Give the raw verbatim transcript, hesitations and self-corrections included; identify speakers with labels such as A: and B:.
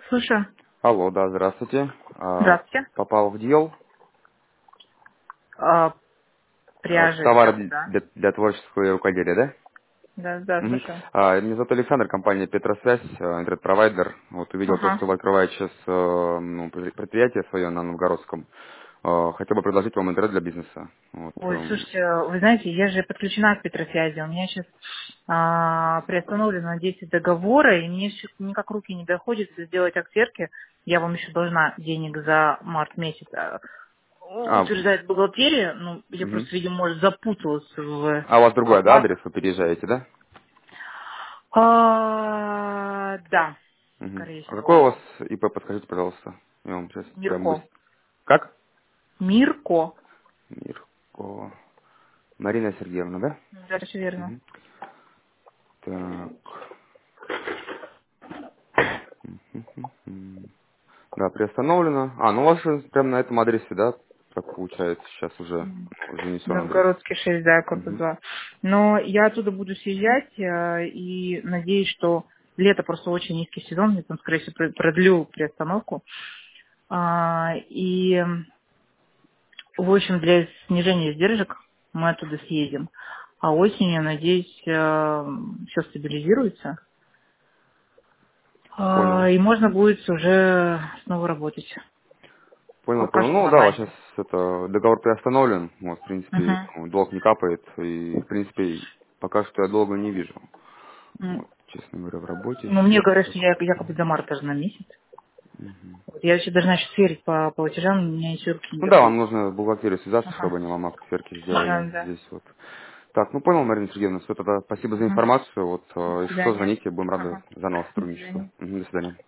A: Слушаю.
B: Алло, да, здравствуйте. А,
A: Здравствуйте.
B: попал в дел.
A: А,
B: А,
A: пряжа
B: товар
A: для... Да.
B: для, для творческого рукоделия, да?
A: Да, да,
B: Мгм.
A: слушаю.
B: А, меня зовут Александр, компания Петросвязь, а, интернет-провайдер. Вот увидел то,
A: Ага.
B: что вы открываете сейчас э, ну, предпри- предприятие свое на Новгородском. А, Хотел бы предложить вам интернет для бизнеса. Вот,
A: Ой,
B: эм,
A: слушайте, вы знаете, я же подключена к Петросвязи. У меня сейчас а, приостановлено действие договора, и мне всё никак руки не доходят сделать актерки. Я вам еще должна денег за март месяц. а,
B: а,
A: Утверждает бухгалтерия. Ну, я
B: мгм.
A: просто, видимо, может, запуталась в
B: А у вас другой, да, адрес,
A: оплатах.
B: вы переезжаете, да?
A: А, да,
B: Мгм.
A: скорее
B: А какой
A: всего.
B: у вас ИП, подскажите, пожалуйста. Я вам сейчас прям
A: Мирко.
B: быстро. Как?
A: Мирко.
B: Мирко. Марина Сергеевна, да?
A: Да, все верно.
B: Мгм. Так. Мгм. Да, приостановлено. А, ну у вас же прямо на этом адресе, да, как получается, сейчас уже уже занесен адрес.
A: Новгородский шесть, да, корпус
B: Мгм.
A: два. Но я оттуда буду съезжать э, и надеюсь, что лето просто очень низкий сезон, я там, скорее всего, про- продлю приостановку. А, и, в общем, для снижения издержек мы оттуда съедем. А осенью, надеюсь, все стабилизируется. А,
B: Понял.
A: и можно будет уже снова работать.
B: Понял,
A: Пока
B: понял.
A: что в
B: Ну да, вот сейчас
A: анонсе.
B: это договор приостановлен. Вот, в принципе,
A: Мгм.
B: ну, долг не капает. И, в принципе, пока что я долга не вижу.
A: М.
B: Вот, честно говоря, в работе
A: Ну, мне
B: все.
A: говорят, что я якобы до марта же на месяц. Вот я еще должна еще сверить по платежам, у меня еще руки не
B: Ну да, вам
A: доходят.
B: нужно в бухгалтерию связаться,
A: Ага.
B: чтобы они вам акт сверки
A: Да,
B: сделали
A: да.
B: здесь вот. Так, ну понял, Марина Сергеевна, все тогда спасибо за
A: Ага.
B: информацию. Вот,
A: До
B: э, если что,
A: свидания.
B: звоните, будем рады
A: Ага.
B: заново
A: До
B: сотрудничеству.
A: свидания.
B: Мгм, до свидания.